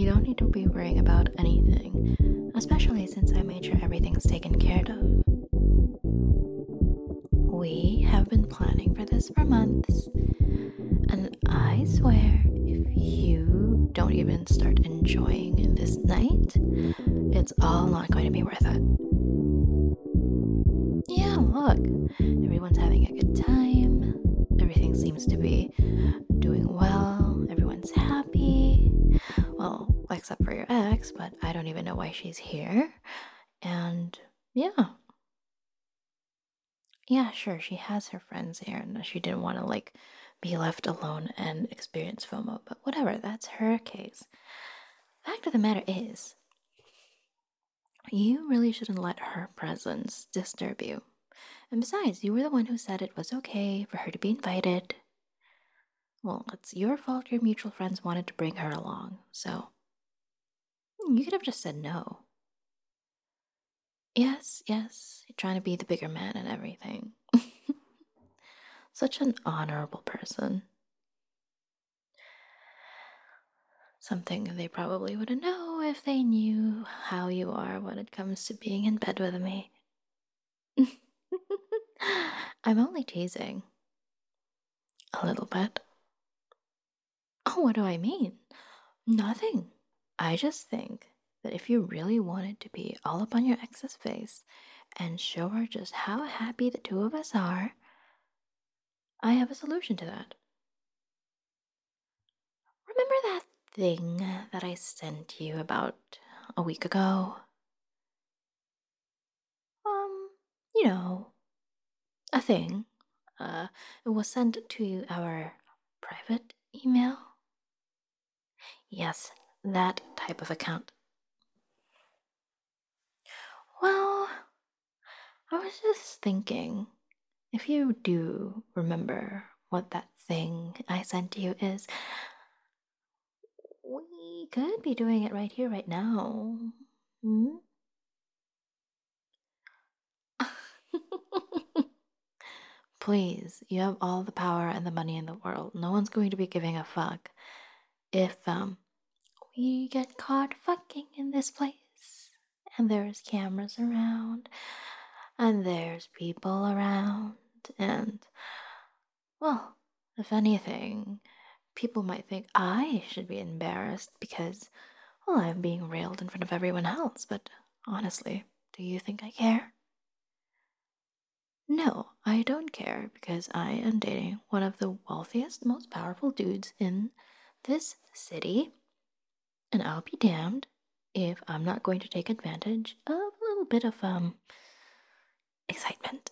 You don't need to be worrying about anything, especially since I made sure everything's taken care of. We have been planning for this for months, and I swear if you don't even start enjoying this night, it's all not going to be worth it. Yeah, look, everyone's having a good time. Everything seems to be doing well. Everyone's happy. Well, except for your ex, but I don't even know why she's here. And yeah. Yeah, sure, she has her friends here and she didn't want to be left alone and experience FOMO, but whatever, that's her case. Fact of the matter is, you really shouldn't let her presence disturb you. And besides, you were the one who said it was okay for her to be invited. Well, it's your fault your mutual friends wanted to bring her along, so you could have just said no. Yes, you're trying to be the bigger man and everything. Such an honorable person. Something they probably wouldn't know if they knew how you are when it comes to being in bed with me. I'm only teasing. A little bit. Oh, what do I mean? Nothing. I just think that if you really wanted to be all up on your ex's face and show her just how happy the two of us are, I have a solution to that. Remember that thing that I sent you about a week ago? You know, a thing. It was sent to our private email. Yes, that type of account. Well, I was just thinking, if you do remember what that thing I sent you is, we could be doing it right here, right now. Hmm? Please, you have all the power and the money in the world. No one's going to be giving a fuck if we get caught fucking in this place. And there's cameras around, and there's people around, and well, if anything, people might think I should be embarrassed because, well, I'm being railed in front of everyone else, but honestly, do you think I care? No, I don't care because I am dating one of the wealthiest, most powerful dudes in this city, and I'll be damned if I'm not going to take advantage of a little bit of excitement.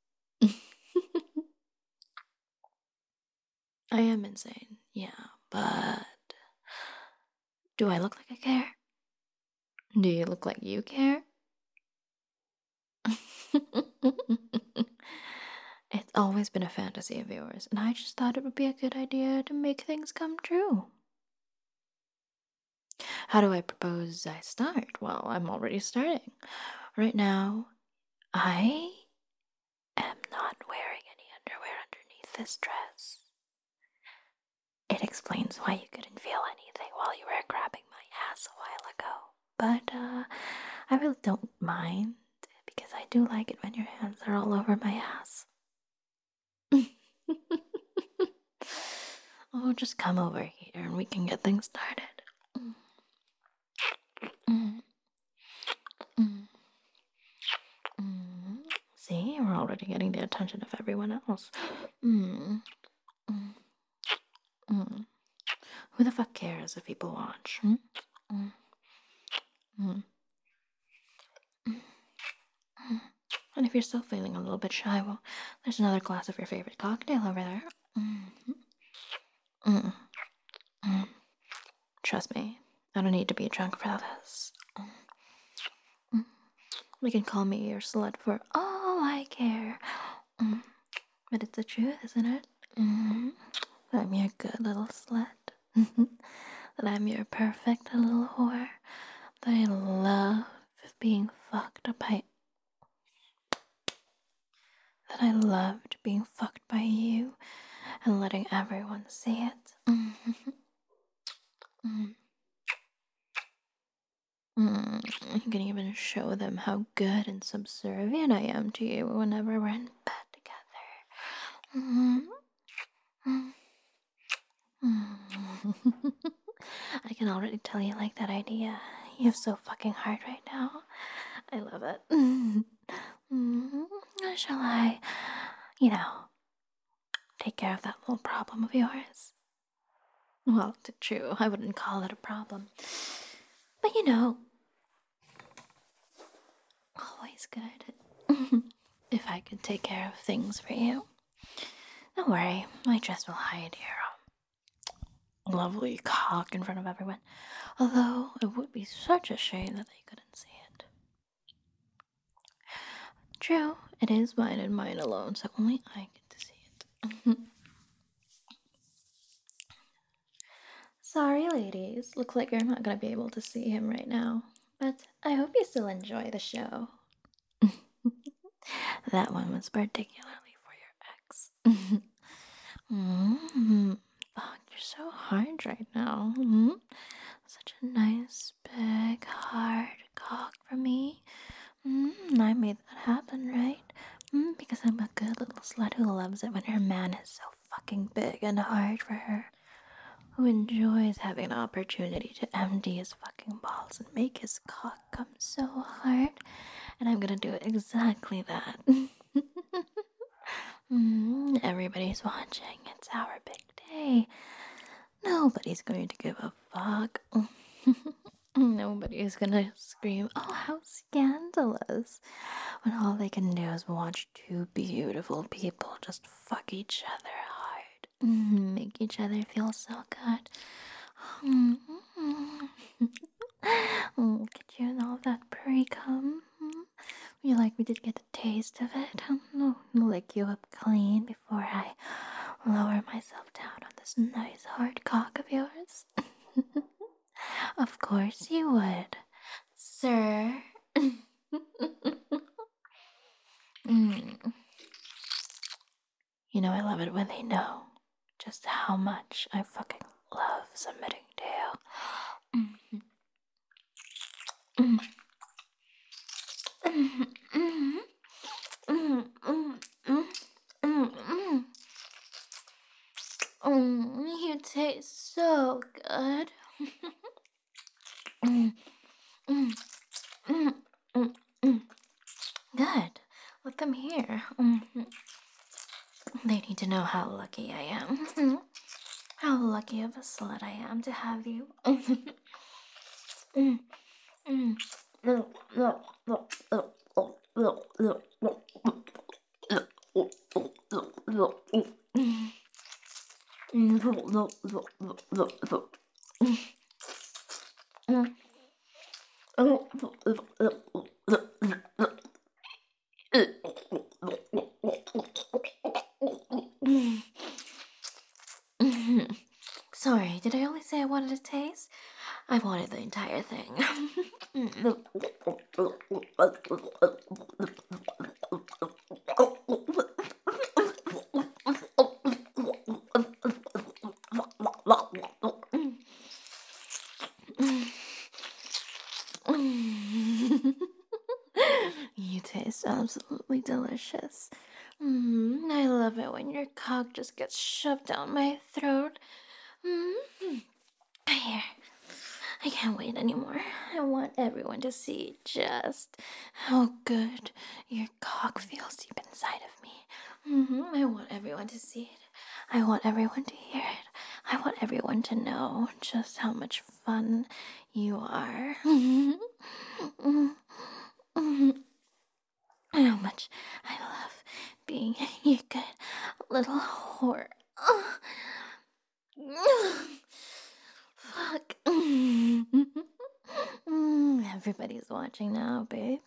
I am insane, yeah, but do I look like I care? Do you look like you care? It's always been a fantasy of yours, and I just thought it would be a good idea to make things come true. How do I propose I start? Well, I'm already starting. Right now, I am not wearing any underwear underneath this dress. It explains why you couldn't feel anything while you were grabbing my ass a while ago. But, I really don't mind because I do like it when your hands are all over my ass. Oh, just come over here and we can get things started. Mm, mm, mm. See, we're already getting the attention of everyone else. Mm, mm, mm. Who the fuck cares if people watch? Hmm? Mm, mm, mm, mm. And if you're still feeling a little bit shy, well, there's another glass of your favorite cocktail over there. Mm, mm, mm. Trust me, I don't need to be drunk for this. Mm. You can call me your slut for all I care. Mm. But it's the truth, isn't it? Mm. That I'm your good little slut. That I'm your perfect little whore. That I love being fucked by. That I loved being fucked by you and letting everyone see it. Mm. show them how good and subservient I am to you whenever we're in bed together. I can already tell you like that idea. You have so fucking hard right now. I love it. Shall I, take care of that little problem of yours? Well, true, I wouldn't call it a problem. But always good. If I could take care of things for you. Don't worry, my dress will hide your lovely cock in front of everyone. Although it would be such a shame that they couldn't see it. True, it is mine and mine alone, so only I get to see it. Sorry, ladies. Looks like you're not gonna be able to see him right now. But I hope you still enjoy the show. That one was particularly for your ex. Fuck, you're so hard right now. Such a nice, big, hard cock for me. I made that happen, right? Because I'm a good little slut who loves it when her man is so fucking big and hard for her. Who enjoys having the opportunity to empty his fucking balls and make his cock come so hard. And I'm gonna do exactly that. Everybody's watching. It's our big day. Nobody's going to give a fuck. Nobody's gonna scream, "Oh, how scandalous," when all they can do is watch two beautiful people just fuck each other hard. Make each other feel so good. Get you and all that pre-cum. You like me to get a taste of it? Lick you up clean before I lower myself down on this nice hard cock of yours? Of course you would, sir. I love it when they know just how much I fucking love submitting to you. You taste so good. Good. Let them hear. They need to know how lucky I am. How lucky of a slut I am to have you. Sorry, did I only say I wanted a taste? I wanted the entire thing. You taste absolutely delicious. I love it when your cock just gets shoved down my throat. Here. I can't wait anymore. I want everyone to see just how good your cock feels deep inside of me. I want everyone to see it. I want everyone to hear it. I want everyone to know just how much fun you are. How much I love being your good little whore. Fuck. Everybody's watching now, babe.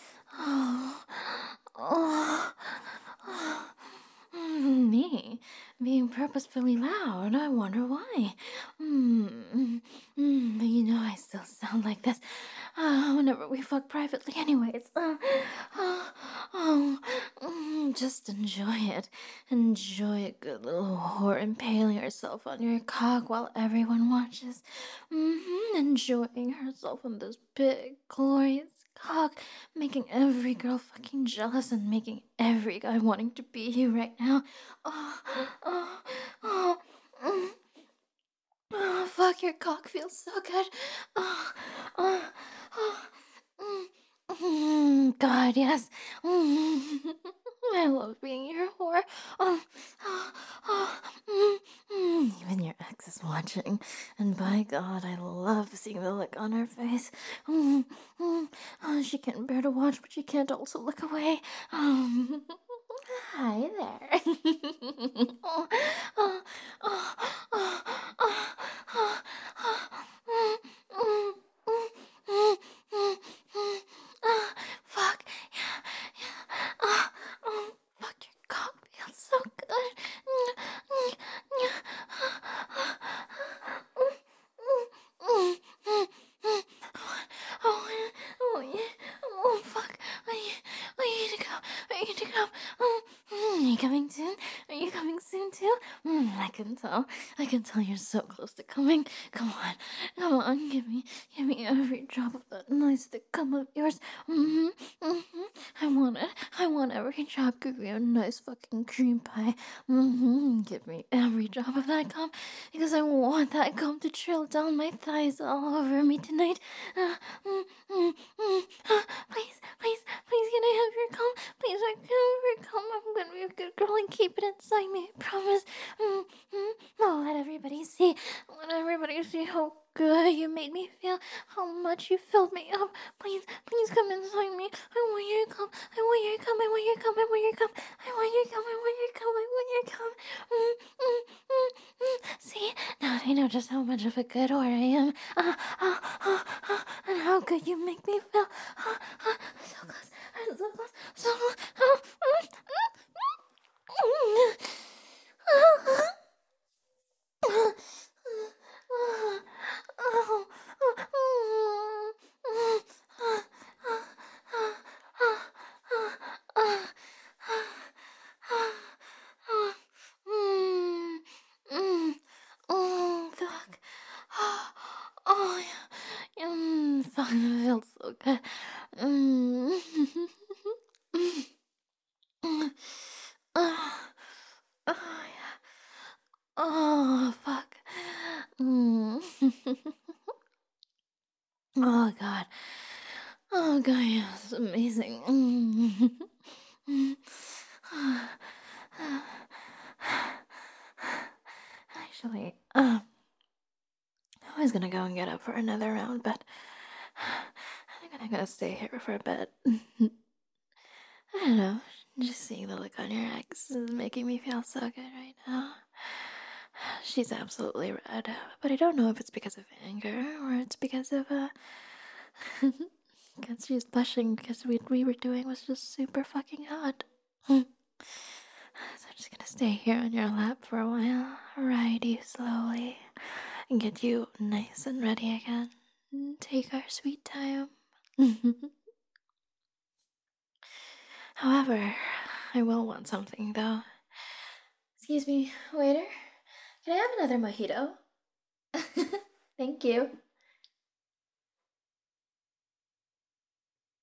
Me? being purposefully loud. I wonder why. But you know I still sound like this whenever we fuck privately anyways. Just enjoy it. Enjoy a good little whore impaling herself on your cock while everyone watches. Enjoying herself on this big, glorious cock, making every girl fucking jealous and making every guy wanting to be you right now. Oh, oh, oh, mm, fuck, your cock feels so good. Oh, oh, oh, God, yes. I love being your whore. Oh, oh, oh, even your ex is watching, and by God, I love seeing the look on her face. Oh, she can't bear to watch, but she can't also look away. Hi there. Oh, oh, oh, oh, oh, oh, oh, fuck. Yeah, yeah. Fuck, your cock feels so good. Oh, oh, yeah. Oh, fuck. I need to go. I need to go. Are you coming soon? Are you coming soon too? I can tell. I can tell you're so close to coming. Come on. Come on. Give me every drop of that nice thick cum of yours. I want it. I want every drop. Give me a nice fucking cream pie. Give me every drop of that cum because I want that cum to trail down my thighs all over me tonight. Please, please, please, can I have your cum? Please, I can have your cum. I'm gonna be a good girl and keep it inside me. I promise. I'll let everybody see. Let everybody see how good you made me feel. How much you filled me up. Please, please come inside me. I want your cum. I want your cum. I want your cum. I want your cum. I want your cum. I want your cum. I want your cum. See, now I know just how much of a good whore I am. And how good you make me feel. So close. I'm so close. So close. Fuck. Oh, yeah. Fuck, it feels so good. Oh, yeah. Oh, fuck. Oh, God. Oh, God, yeah, it's amazing. Actually, I was gonna go and get up for another round, but I think I'm gonna stay here for a bit. I don't know. Just seeing the look on your ex is making me feel so good right now. She's absolutely red, but I don't know if it's because of anger or it's because of because she's blushing because what we were doing was just super fucking hot. So I'm just gonna stay here on your lap for a while, ride you slowly, and get you nice and ready again. Take our sweet time. However, I will want something though. Excuse me, waiter. Can I have another mojito? Thank you.